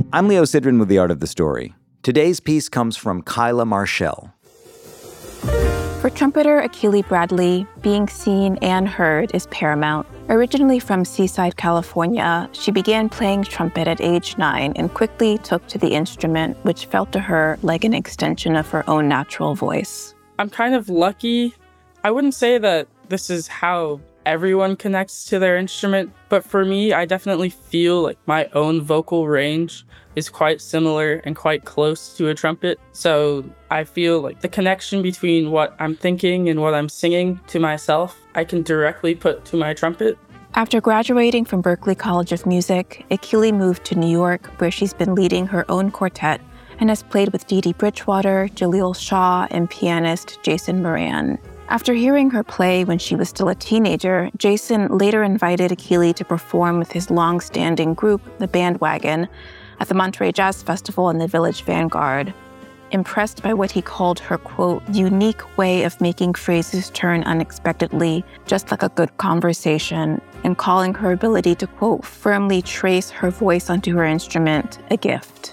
I'm Leo Sidran with The Art of the Story. Today's piece comes from Kyla Marshall. For trumpeter Achille Bradley, being seen and heard is paramount. Originally from Seaside, California, she began playing trumpet at age 9 and quickly took to the instrument, which felt to her like an extension of her own natural voice. I'm kind of lucky. I wouldn't say that this is how everyone connects to their instrument, but for me, I definitely feel like my own vocal range is quite similar and quite close to a trumpet. So I feel like the connection between what I'm thinking and what I'm singing to myself, I can directly put to my trumpet. After graduating from Berklee College of Music, Achille moved to New York, where she's been leading her own quartet and has played with Dee Dee Bridgewater, Jaleel Shaw, and pianist Jason Moran. After hearing her play when she was still a teenager, Jason later invited Achille to perform with his long-standing group, the Bandwagon, at the Monterey Jazz Festival in the Village Vanguard. Impressed by what he called her, quote, unique way of making phrases turn unexpectedly, just like a good conversation, and calling her ability to, quote, firmly trace her voice onto her instrument a gift.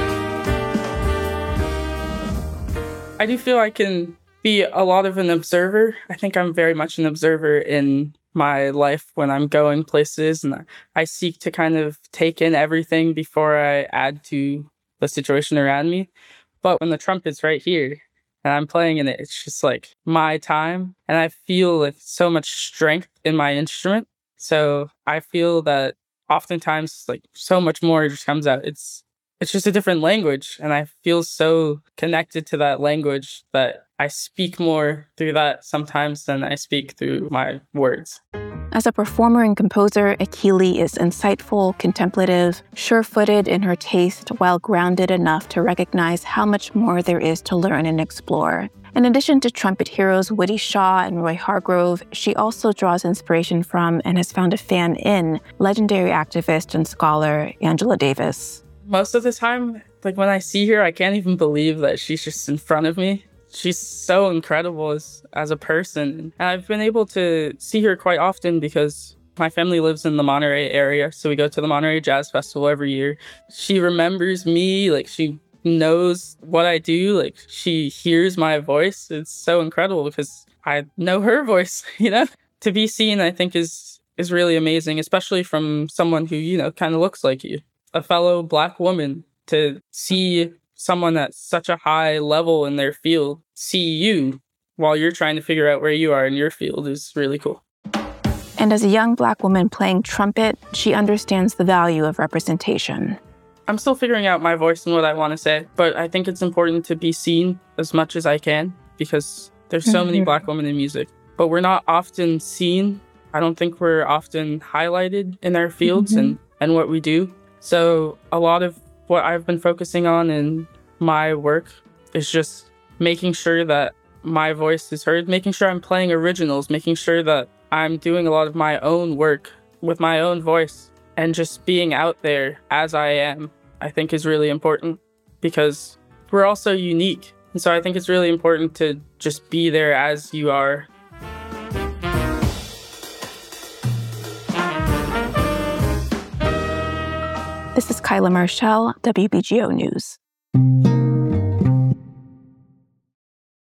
I do feel I can be a lot of an observer. I think I'm very much an observer in my life when I'm going places, and I seek to kind of take in everything before I add to the situation around me. But when the trumpet's right here and I'm playing in it, it's just like my time, and I feel like so much strength in my instrument. So I feel that oftentimes like so much more just comes out. It's just a different language, and I feel so connected to that language that I speak more through that sometimes than I speak through my words. As a performer and composer, Achille is insightful, contemplative, sure-footed in her taste, while grounded enough to recognize how much more there is to learn and explore. In addition to trumpet heroes Woody Shaw and Roy Hargrove, she also draws inspiration from and has found a fan in legendary activist and scholar Angela Davis. Most of the time, like when I see her, I can't even believe that she's just in front of me. She's so incredible as a person. And I've been able to see her quite often because my family lives in the Monterey area, so we go to the Monterey Jazz Festival every year. She remembers me, like she knows what I do, like she hears my voice. It's so incredible because I know her voice, you know? To be seen, I think is really amazing, especially from someone who, you know, kind of looks like you. A fellow Black woman, to see someone at such a high level in their field see you while you're trying to figure out where you are in your field is really cool. And as a young Black woman playing trumpet, she understands the value of representation. I'm still figuring out my voice and what I want to say, but I think it's important to be seen as much as I can because there's so many Black women in music, but we're not often seen. I don't think we're often highlighted in our fields and what we do. So a lot of what I've been focusing on in my work is just making sure that my voice is heard, making sure I'm playing originals, making sure that I'm doing a lot of my own work with my own voice, and just being out there as I am, I think is really important because we're all so unique. And so I think it's really important to just be there as you are. This is Kyla Marshall, WBGO News.